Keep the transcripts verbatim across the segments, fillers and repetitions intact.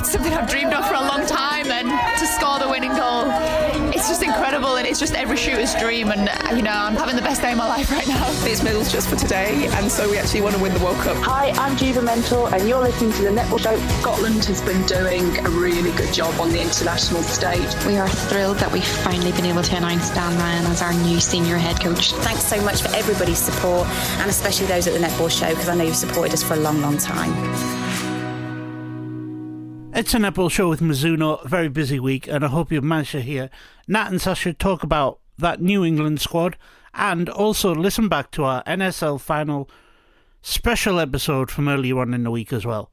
something I've dreamed of for a long time, and to score the winning goal, it's just incredible, and it's just every shooter's dream, and you know, I'm having the best day of my life right now. It's medals just for today, and so we actually want to win the World Cup. Hi, I'm Juva Mental, and you're listening to the Netball Show. Scotland has been doing a really good job on the international stage. We are thrilled that we've finally been able to announce Dan Ryan as our new senior head coach. Thanks so much for everybody's support, and especially those at the Netball Show, because I know you've supported us for a long, long time. It's a Netball Show with Mizuno, a very busy week, and I hope you've managed to hear Nat and Sasha talk about that New England squad, and also listen back to our N S L final special episode from earlier on in the week as well.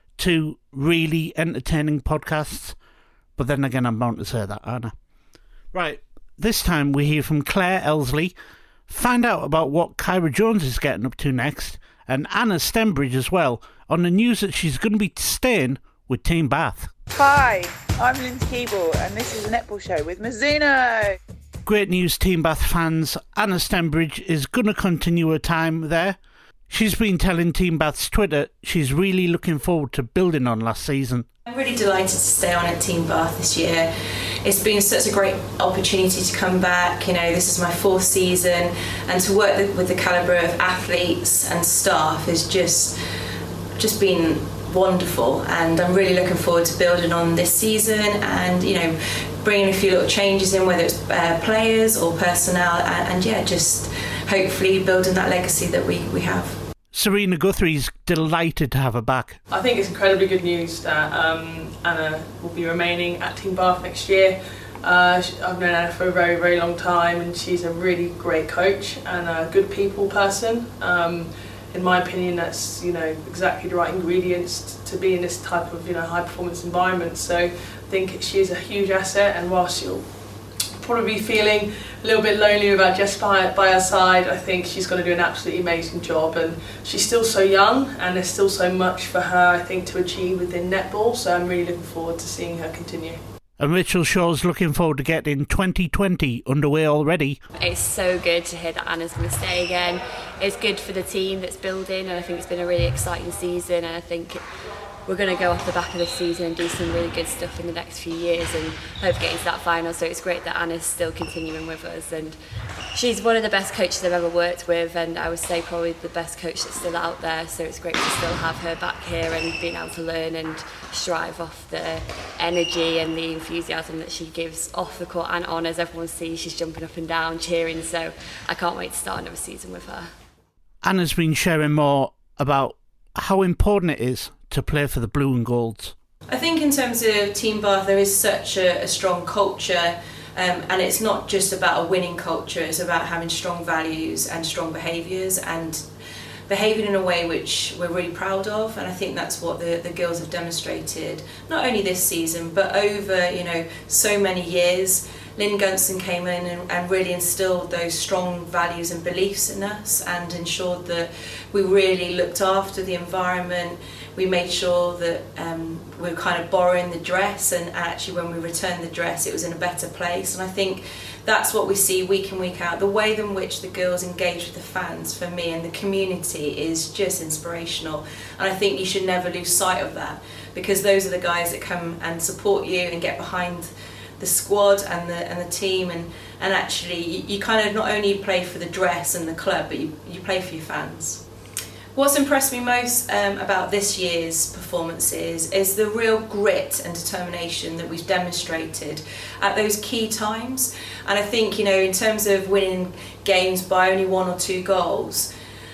Two really entertaining podcasts, but then again I'm bound to say that, aren't I? Right, this time we hear from Claire Elsley, find out about what Kyra Jones is getting up to next, and Anna Stembridge as well, on the news that she's going to be staying with Team Bath. Hi, I'm Lindsay Keeble, and this is the Netball Show with Mizuno. Great news, Team Bath fans. Anna Stembridge is going to continue her time there. She's been telling Team Bath's Twitter she's really looking forward to building on last season. I'm really delighted to stay on at Team Bath this year. It's been such a great opportunity to come back. You know, this is my fourth season, and to work with the calibre of athletes and staff has just, just been wonderful, and I'm really looking forward to building on this season and, you know, bringing a few little changes in, whether it's uh, players or personnel, and, and yeah, just hopefully building that legacy that we, we have. Serena Guthrie's delighted to have her back. I think it's incredibly good news that um, Anna will be remaining at Team Bath next year. Uh, I've known Anna for a very, very long time, and she's a really great coach and a good people person. Um, in my opinion, that's, you know, exactly the right ingredients to be in this type of, you know, high performance environment. So I think she's a huge asset, and whilst she'll probably be feeling a little bit lonely without Jess by, by her side, I think she's going to do an absolutely amazing job, and she's still so young and there's still so much for her, I think, to achieve within netball, so I'm really looking forward to seeing her continue. And Rachel Shaw's looking forward to getting twenty twenty underway already. It's so good to hear that Anna's going to stay again. It's good for the team that's building, and I think it's been a really exciting season, and I think we're going to go off the back of this season and do some really good stuff in the next few years and hope to get into that final. So it's great that Anna's still continuing with us, and she's one of the best coaches I've ever worked with, and I would say probably the best coach that's still out there. So it's great to still have her back here and being able to learn and strive off the energy and the enthusiasm that she gives off the court and on. As everyone sees, she's jumping up and down cheering, so I can't wait to start another season with her. Anna's been sharing more about how important it is to play for the blue and golds. I think in terms of Team Bath, there is such a, a strong culture, um, and it's not just about a winning culture, it's about having strong values and strong behaviours and behaving in a way which we're really proud of, and I think that's what the, the girls have demonstrated, not only this season but over, you know, so many years. Lynn Gunston came in and, and really instilled those strong values and beliefs in us and ensured that we really looked after the environment. We made sure that um, we were kind of borrowing the dress, and actually when we returned the dress it was in a better place, and I think that's what we see week in, week out. The way in which the girls engage with the fans, for me, and the community is just inspirational, and I think you should never lose sight of that, because those are the guys that come and support you and get behind the squad and the and the team, and, and actually you, you kind of not only play for the dress and the club, but you, you play for your fans. What's impressed me most um, about this year's performances is the real grit and determination that we've demonstrated at those key times, and I think, you know, in terms of winning games by only one or two goals,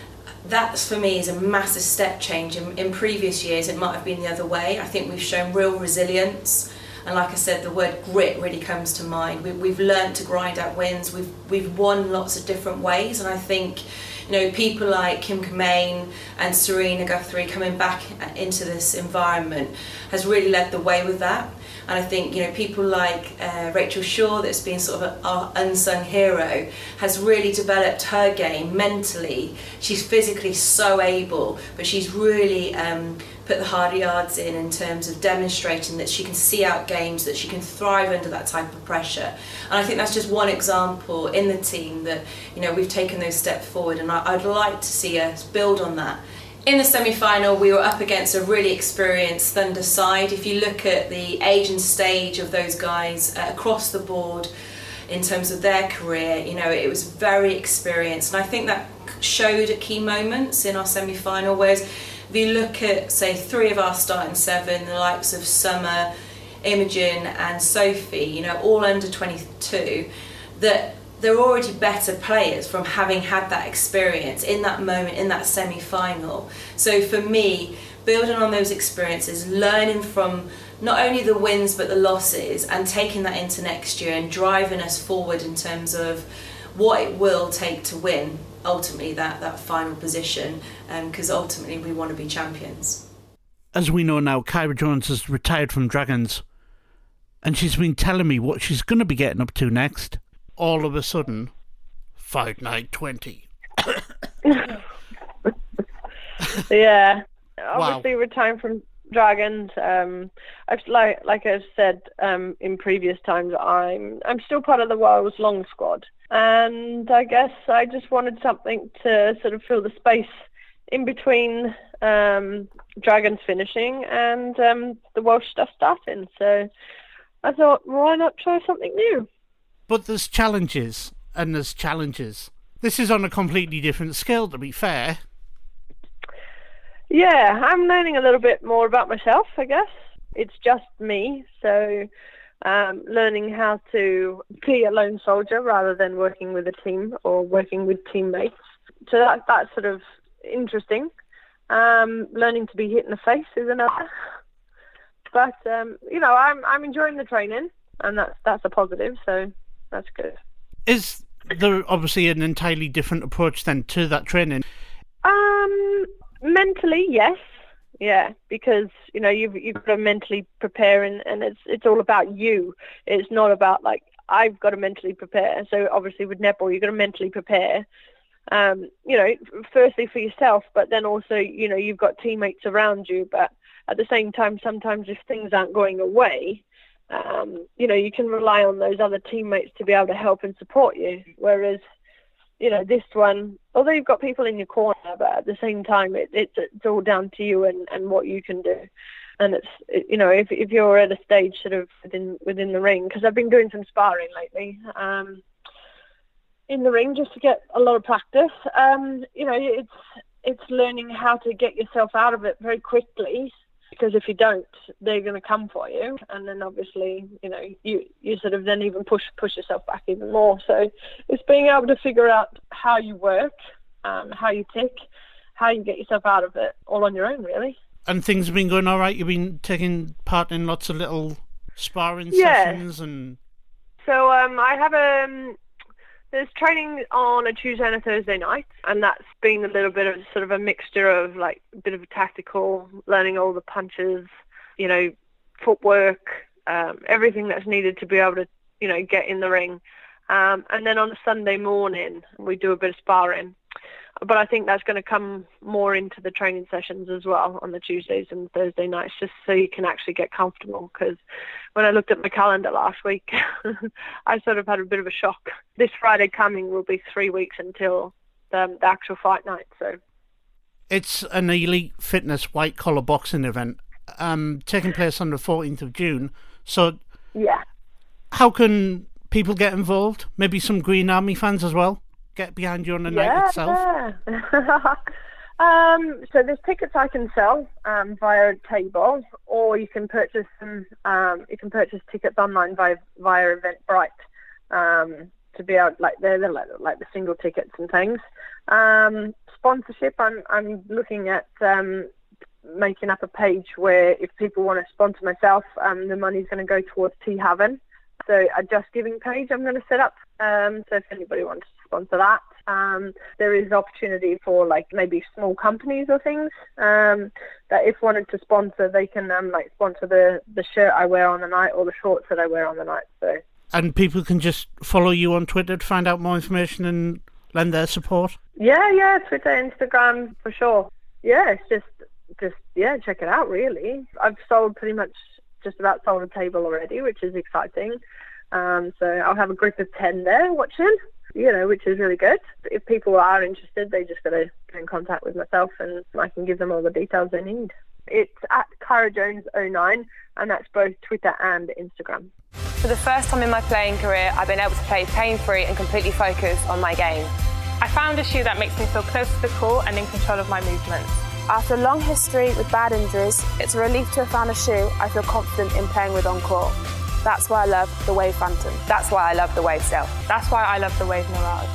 that for me is a massive step change. In, in previous years it might have been the other way. I think we've shown real resilience. And like I said, the word grit really comes to mind. We, we've learned to grind out wins. We've we've won lots of different ways, and I think, you know, people like Kim Kamain and Serena Guthrie coming back into this environment has really led the way with that. And I think, you know, people like uh, Rachel Shaw, that's been sort of a, our unsung hero, has really developed her game mentally. She's physically so able, but she's really um, put the hard yards in in terms of demonstrating that she can see out games, that she can thrive under that type of pressure. And I think that's just one example in the team that, you know, we've taken those steps forward, and I, I'd like to see us build on that in the semi-final, we were up against a really experienced Thunder side. If you look at the age and stage of those guys uh, across the board in terms of their career, you know, it was very experienced. And I think that showed at key moments in our semi-final, whereas if you look at, say, three of our starting seven, the likes of Summer, Imogen and Sophie, you know, all under twenty-two, that they're already better players from having had that experience in that moment, in that semi-final. So for me, building on those experiences, learning from not only the wins but the losses, and taking that into next year and driving us forward in terms of what it will take to win ultimately that, that final position, because um, ultimately we want to be champions. As we know now, Kyra Jones has retired from Dragons, and she's been telling me what she's going to be getting up to next. All of a sudden, Fight Night twenty. Yeah, Wow. obviously retiring from Dragons. Um, I've like like I've said um, in previous times, I'm I'm still part of the Wales Long squad, and I guess I just wanted something to sort of fill the space in between um, Dragons finishing and um, the Welsh stuff starting. So I thought, why not try something new? But there's challenges, and there's challenges. This is on a completely different scale, to be fair. Yeah, I'm learning a little bit more about myself, I guess. It's just me, so um, learning how to be a lone soldier rather than working with a team or working with teammates. So that, that's sort of interesting. Um, learning to be hit in the face is another. But, um, you know, I'm I'm enjoying the training, and that's, that's a positive, so that's good. Is there obviously an entirely different approach then to that training? Um, mentally, yes, yeah, because you know you've you've got to mentally prepare, and, and it's it's all about you. It's not about like I've got to mentally prepare. So obviously with netball, you've got to mentally prepare. Um, you know, firstly for yourself, but then also you know you've got teammates around you. But at the same time, sometimes if things aren't going away, um, you know, you can rely on those other teammates to be able to help and support you. Whereas, you know, this one, although you've got people in your corner, but at the same time, it, it's it's all down to you and, and what you can do. And it's, it, you know, if if you're at a stage sort of within within the ring, because I've been doing some sparring lately, um, in the ring just to get a lot of practice. Um, you know, it's it's learning how to get yourself out of it very quickly. Because if you don't, they're going to come for you, and then obviously, you know, you you sort of then even push push yourself back even more. So it's being able to figure out how you work, um, how you tick, how you get yourself out of it, all on your own, really. And things have been going all right. You've been taking part in lots of little sparring Yeah. sessions, and So um, I have a um, there's training on a Tuesday and a Thursday night, and that's been a little bit of sort of a mixture of like a bit of a tactical, learning all the punches, you know, footwork, um, everything that's needed to be able to, you know, get in the ring. Um, and then on a Sunday morning, we do a bit of sparring. But I think that's going to come more into the training sessions as well on the Tuesdays and Thursday nights, just so you can actually get comfortable. Because when I looked at my calendar last week, I sort of had a bit of a shock. This Friday coming will be three weeks until the, the actual fight night. So it's an elite fitness white collar boxing event um, taking place on the fourteenth of June. So yeah, how can people get involved? Maybe some Green Army fans as well get behind you on the yeah, night itself? Yeah. um, so there's tickets I can sell um, via a table, or you can purchase them. Um, you can purchase tickets online via via Eventbrite um, to be able, like they're, they're like, like the single tickets and things. Um, sponsorship, I'm I'm looking at um, making up a page where if people want to sponsor myself, um, the money's going to go towards T Haven. So a Just Giving page I'm going to set up. Um, so if anybody wants to sponsor that, um, there is opportunity for like maybe small companies or things um, that if wanted to sponsor, they can um, like sponsor the, the shirt I wear on the night or the shorts that I wear on the night. So and people can just follow you on Twitter to find out more information and lend their support. Yeah, yeah, Twitter, Instagram for sure. Yeah, it's just just yeah, check it out. Really, I've sold pretty much. Just about sold a table already, which is exciting. Um, so I'll have a group of ten there watching. you know, which is really good. If people are interested, they just got to get in contact with myself and I can give them all the details they need. It's at Kyra Jones oh nine, and that's both Twitter and Instagram. For the first time in my playing career, I've been able to play pain-free and completely focus on my game. I found a shoe that makes me feel close to the court and in control of my movements. After a long history with bad injuries, it's a relief to have found a shoe I feel confident in playing with on court. That's why I love the Wave Phantom. That's why I love the Wave Stealth. That's why I love the Wave Mirage.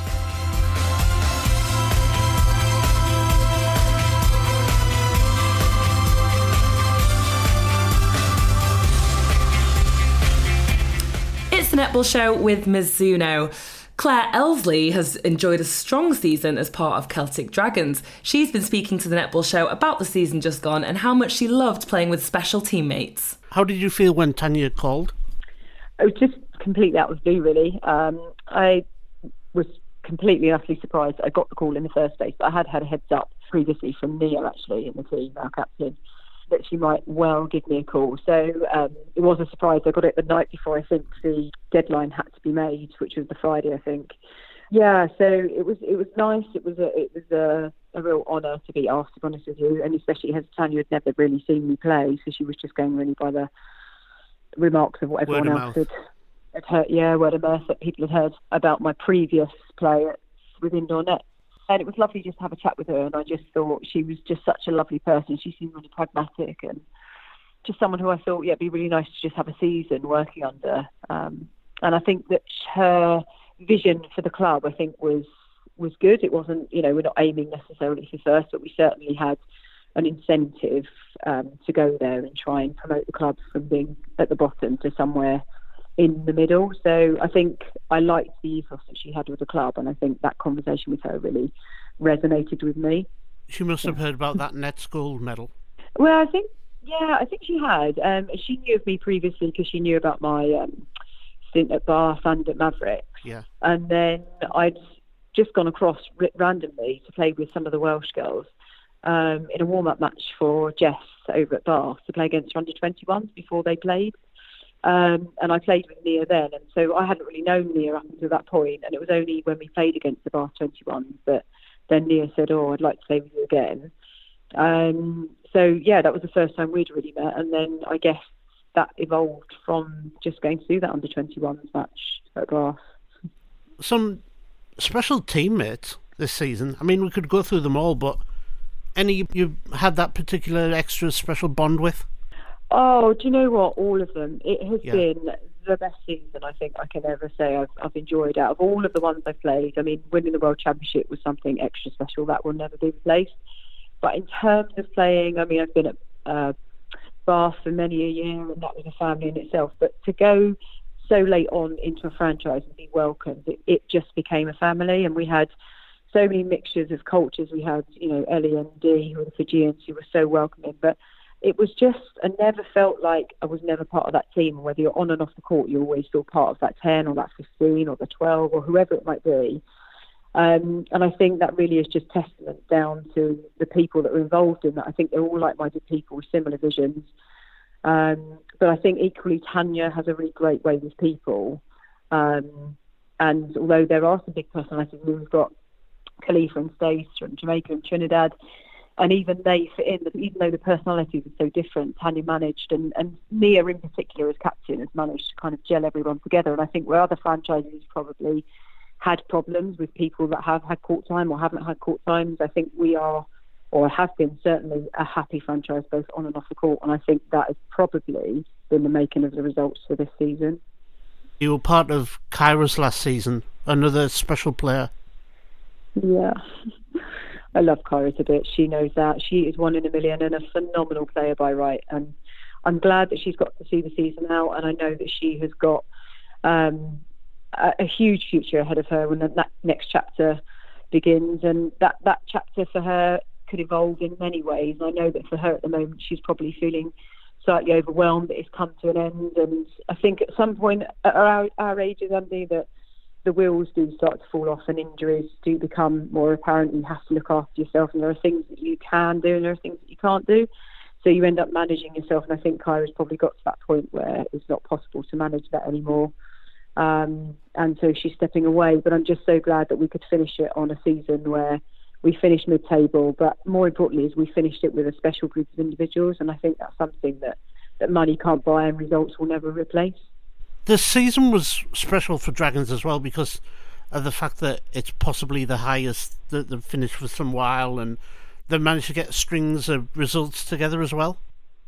It's the Netball Show with Mizuno. Claire Elsley has enjoyed a strong season as part of Celtic Dragons. She's been speaking to the Netball Show about the season just gone and how much she loved playing with special teammates. How did you feel when Tanya called? I was just completely out of the blue, really. Um, I was completely and utterly surprised I got the call in the first place. I had had a heads up previously from Nia, actually, in the team, our captain, that she might well give me a call. So um, it was a surprise. I got it the night before I think the deadline had to be made, which was the Friday, I think. Yeah, so it was it was nice. It was a it was a, a real honour to be asked, to be honest with you, and especially as Tanya had never really seen me play, so she was just going really by the remarks of what everyone else had, had heard. Yeah, word of mouth that people had heard about my previous play with Indoor Net. And it was lovely just to have a chat with her, and I just thought she was just such a lovely person. She seemed really pragmatic and just someone who I thought, yeah, it'd be really nice to just have a season working under. Um, and I think that her vision for the club, I think, was was good. It wasn't, you know, we're not aiming necessarily for first, but we certainly had an incentive um, to go there and try and promote the club from being at the bottom to somewhere in the middle. So I think I liked the ethos that she had with the club, and I think that conversation with her really resonated with me. She must have heard about that Nets Gold medal. Well, I think, yeah, I think she had. Um, she knew of me previously because she knew about my um, stint at Bath and at Mavericks. Yeah. And then I'd just gone across randomly to play with some of the Welsh girls um, in a warm-up match for Jess over at Bath to play against under twenty-ones before they played. Um, and I played with Nia then, and so I hadn't really known Nia up until that point, and it was only when we played against the Bath twenty-ones that then Nia said, oh, I'd like to play with you again. Um, so yeah, that was the first time we'd really met, and then I guess that evolved from just going to do that under twenty-ones match at Bath. Some special teammates this season. I mean, we could go through them all, but any you had that particular extra special bond with? Oh, do you know what? All of them. It has yeah. been the best season I think I can ever say I've, I've enjoyed out of all of the ones I've played. I mean, winning the World Championship was something extra special. That will never be replaced. But in terms of playing, I mean, I've been at uh, Bath for many a year, and that was a family in itself. But to go so late on into a franchise and be welcomed, it, it just became a family. And we had so many mixtures of cultures. We had, you know, Ellie and Dee, who were the Fijians, who were so welcoming. But it was just, I never felt like I was never part of that team. And whether you're on and off the court, you always feel part of that ten or that fifteen or the twelve or whoever it might be. Um, and I think that really is just testament down to the people that were involved in that. I think they're all like-minded people with similar visions. Um, but I think equally Tanya has a really great way with people. Um, and although there are some big personalities, we've got Khalifa and Stace from Jamaica and Trinidad, and even they fit in, even though the personalities are so different, Tanya managed, and, and Nia in particular as captain has managed to kind of gel everyone together. And I think where other franchises probably had problems with people that have had court time or haven't had court times, I think we are, or have been certainly, a happy franchise both on and off the court. And I think that has probably been the making of the results for this season. You were part of Kyra's last season, another special player. Yeah. I love Kyra a bit. She knows that. She is one in a million and a phenomenal player by right. And I'm glad that she's got to see the season out. And I know that she has got um, a, a huge future ahead of her when that next chapter begins. And that, that chapter for her could evolve in many ways. I know that for her at the moment, she's probably feeling slightly overwhelmed that it's come to an end. And I think at some point at our, our ages, Andy, that the wheels do start to fall off and injuries do become more apparent. You have to look after yourself, and there are things that you can do and there are things that you can't do. So you end up managing yourself, and I think Kyra's probably got to that point where it's not possible to manage that anymore. Um, and so she's stepping away. But I'm just so glad that we could finish it on a season where we finished mid-table, but more importantly is we finished it with a special group of individuals, and I think that's something that, that money can't buy and results will never replace. This season was special for Dragons as well because of the fact that it's possibly the highest that they've finished for some while, and they've managed to get strings of results together as well.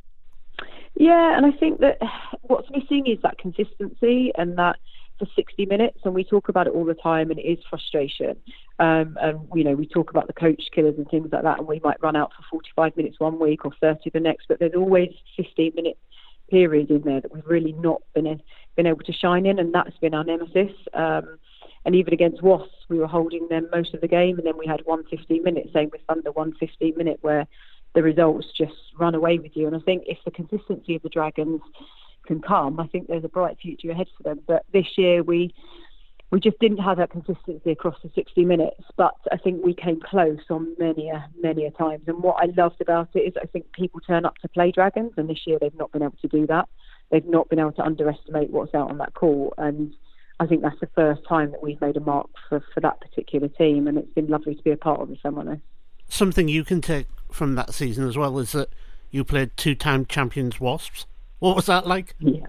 Yeah, and I think that what's missing is that consistency and that for sixty minutes, and we talk about it all the time, and it is frustration. Um, and, you know, we talk about the coach killers and things like that, and we might run out for forty-five minutes one week or thirty the next, but there's always fifteen minute period in there that we've really not been in, been able to shine in, and that's been our nemesis. Um, and even against Wasps, we were holding them most of the game, and then we had one fifteen minute, same with Thunder, one fifteen minute, where the results just run away with you. And I think if the consistency of the Dragons can come, I think there's a bright future ahead for them. But this year we we just didn't have that consistency across the sixty minutes, but I think we came close on many a many a times. And what I loved about it is I think people turn up to play Dragons, and this year they've not been able to do that. They've not been able to underestimate what's out on that court, and I think that's the first time that we've made a mark for, for that particular team, and it's been lovely to be a part of, if I'm honest. Something you can take from that season as well is that you played two-time champions Wasps. What was that like? Yeah.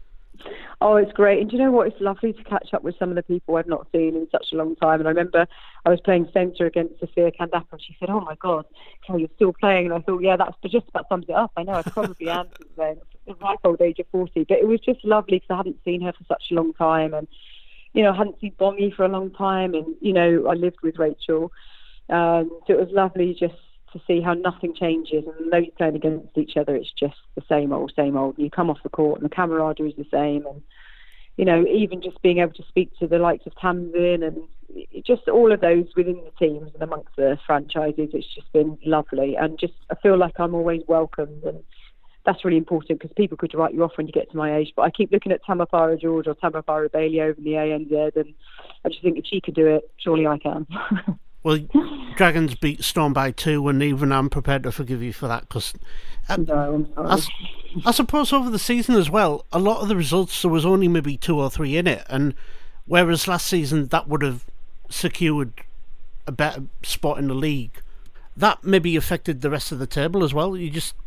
Oh, it's great. And do you know what? It's lovely to catch up with some of the people I've not seen in such a long time. And I remember I was playing centre against Sophia Kandapa, and she said, "Oh my God, Claire, you're still playing." And I thought, yeah, that's just about sums it up. I know, I probably am since then, at my old age of forty. But it was just lovely because I hadn't seen her for such a long time. And, you know, I hadn't seen Bongi for a long time. And, you know, I lived with Rachel. Um, so it was lovely just to see how nothing changes, and though you're playing against each other, it's just the same old, same old. You come off the court and the camaraderie is the same, and you know, even just being able to speak to the likes of Tamsin and just all of those within the teams and amongst the franchises, it's just been lovely. And just I feel like I'm always welcomed, and that's really important because people could write you off when you get to my age, but I keep looking at Tamapara George or Tamapara Bailey over in the A N Z, and I just think if she could do it, surely I can. Well, Dragons beat Storm by two, and even I'm prepared to forgive you for that. Because I, no, I'm sorry. I, I suppose over the season as well, a lot of the results, there was only maybe two or three in it, and whereas last season that would have secured a better spot in the league, that maybe affected the rest of the table as well. You just,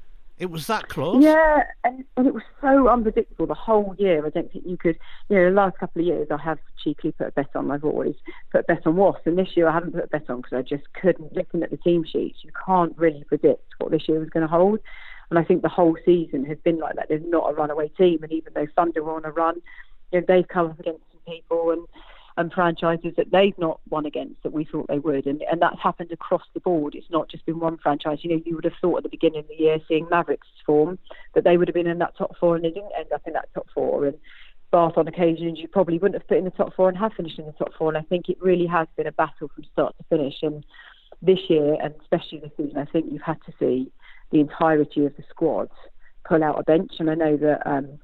it was that close. Yeah, and, and it was so unpredictable the whole year. I don't think you could, you know, the last couple of years I have cheekily put a bet on. I've always put a bet on Wasps, and this year I haven't put a bet on because I just couldn't. Looking at the team sheets, you can't really predict what this year was going to hold. And I think the whole season has been like that. There's not a runaway team, and even though Thunder were on a run, you know, they've come up against some people and and franchises that they've not won against that we thought they would, and and that's happened across the board. It's not just been one franchise. You know, you would have thought at the beginning of the year, seeing Mavericks form, that they would have been in that top four, and they didn't end up in that top four. And Bath, on occasions, you probably wouldn't have put in the top four and have finished in the top four. And I think it really has been a battle from start to finish. And this year, and especially this season, I think you've had to see the entirety of the squads pull out a bench. And I know that um,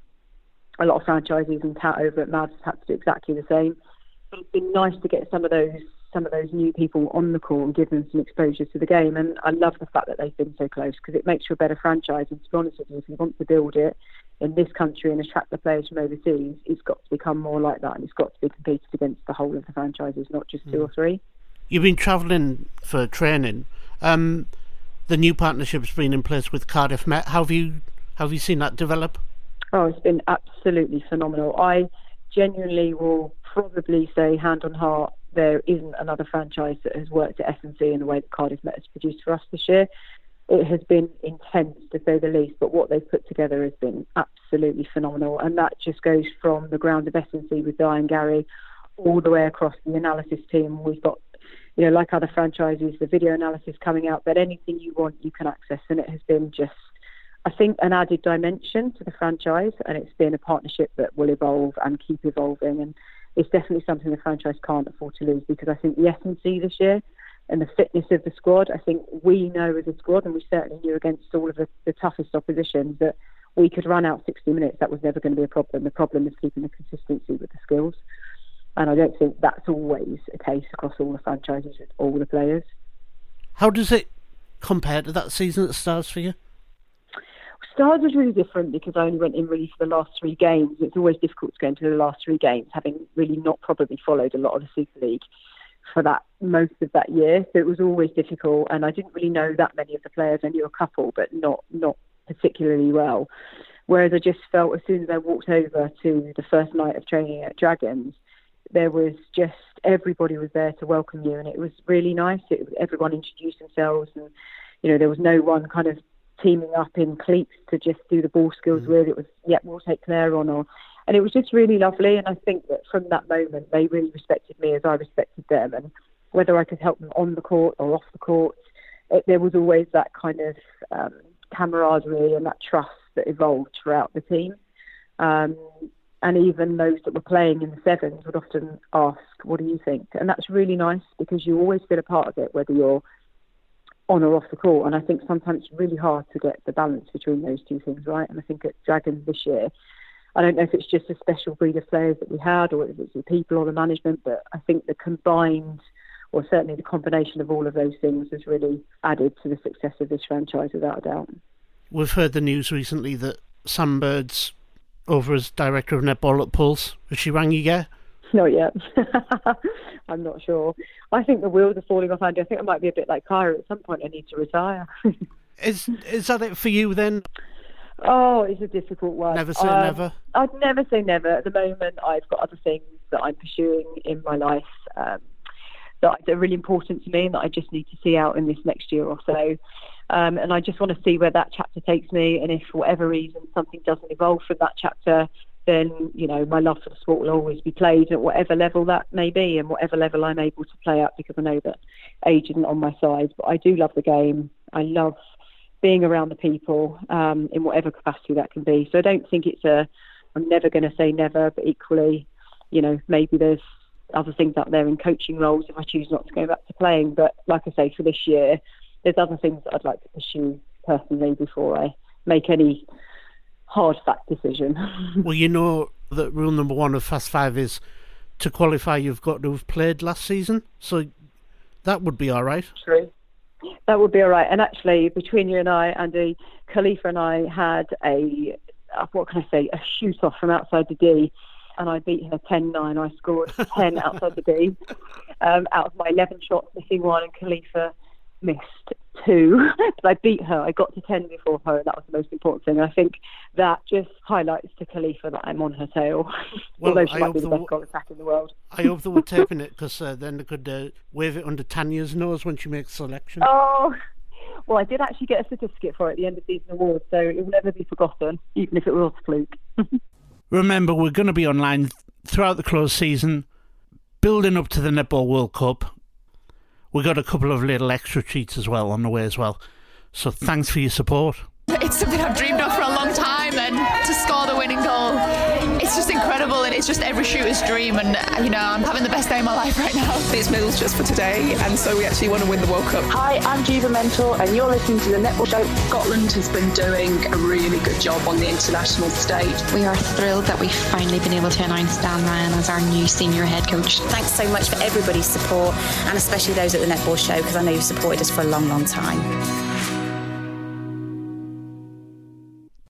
a lot of franchises and Tat over at Mavs have had to do exactly the same. But it's been nice to get some of those some of those new people on the court and give them some exposure to the game. And I love the fact that they've been so close because it makes you a better franchise. And to be honest with you, if you want to build it in this country and attract the players from overseas, it's got to become more like that, and it's got to be competed against the whole of the franchises, not just two mm. or three. You've been travelling for training. Um, the new partnership's been in place with Cardiff Met. How have you how have you seen that develop? Oh, it's been absolutely phenomenal. I genuinely will probably say, hand on heart, there isn't another franchise that has worked at S and C in the way that Cardiff Met has produced for us this year. It has been intense, to say the least, but what they've put together has been absolutely phenomenal. And that just goes from the ground of S and C with Di and Gary all the way across the analysis team. We've got, you know, like other franchises, the video analysis coming out, but anything you want, you can access. And it has been just, I think, an added dimension to the franchise, and it's been a partnership that will evolve and keep evolving. And it's definitely something the franchise can't afford to lose, because I think the S and C this year and the fitness of the squad, I think we know as a squad, and we certainly knew against all of the, the toughest oppositions, that we could run out sixty minutes. That was never going to be a problem. The problem is keeping the consistency with the skills. And I don't think that's always a case across all the franchises with all the players. How does it compare to that season at Stars for you? Stars was really different because I only went in really for the last three games. It's always difficult to go into the last three games, having really not probably followed a lot of the Super League for that most of that year. So it was always difficult, and I didn't really know that many of the players. I knew a couple, but not not particularly well. Whereas I just felt as soon as I walked over to the first night of training at Dragons, there was just everybody was there to welcome you, and it was really nice. It, everyone introduced themselves, and you know there was no one kind of teaming up in cliques to just do the ball skills mm. with. It was, yeah, we'll take Claire on, or, and it was just really lovely. And I think that from that moment, they really respected me as I respected them. And whether I could help them on the court or off the court, it, there was always that kind of um, camaraderie and that trust that evolved throughout the team. Um, and even those that were playing in the sevens would often ask, what do you think? And that's really nice because you always feel a part of it, whether you're on or off the court. And I think sometimes it's really hard to get the balance between those two things right. And I think at Dragons this year, I don't know if it's just a special breed of players that we had or if it's the people or the management, but I think the combined, or certainly the combination of all of those things has really added to the success of this franchise without a doubt. We've heard the news recently that Sam Bird's over as director of netball at Pulse. Has she rang you yet? Not yet. I'm not sure. I think the wheels are falling off, Andy. I think I might be a bit like Kyra. At some point I need to retire. Is is that it for you then? Oh, it's a difficult one. Never say um, never? I'd never say never. At the moment, I've got other things that I'm pursuing in my life um, that are really important to me and that I just need to see out in this next year or so. Um, and I just want to see where that chapter takes me. And if for whatever reason something doesn't evolve from that chapter, then, you know, my love for the sport will always be played at whatever level that may be and whatever level I'm able to play at, because I know that age isn't on my side. But I do love the game. I love being around the people um, in whatever capacity that can be. So I don't think it's a, I'm never going to say never, but equally, you know, maybe there's other things out there in coaching roles if I choose not to go back to playing. But like I say, for this year, there's other things that I'd like to pursue personally before I make any hard fact decision. Well, you know that rule number one of Fast Five is to qualify you've got to have played last season, so that would be all right. True. That would be all right. And actually, between you and I, Andy, Khalifa and I had a, what can I say, a shoot-off from outside the D, and I beat her ten nine. I scored ten outside the D. Um, out of my eleven shots, missing one, and Khalifa missed two. But I beat her. I got to ten before her, and that was the most important thing. I think that just highlights to Khalifa that I'm on her tail. Well, although she I might hope be the the best goal attack in the world. I hope they were taping it, because uh, then they could uh, wave it under Tanya's nose when she makes selection. Oh, well, I did actually get a certificate for it at the end of season awards, so it will never be forgotten, even if it was a fluke. Remember, we're going to be online throughout the close season, building up to the Netball World Cup. We got a couple of little extra treats as well on the way as well. So thanks for your support. It's something I've dreamed of for a long time, and to score the winning goal, it's just incredible, and it's just every shooter's dream, and you know, I'm having the best day of my life right now. It's medals just for today, and so we actually want to win the World Cup. Hi, I'm Jiva Mental, and you're listening to the Netball Show. Scotland has been doing a really good job on the international stage. We are thrilled that we've finally been able to announce Dan Ryan as our new senior head coach. Thanks so much for everybody's support, and especially those at the Netball Show, because I know you've supported us for a long, long time.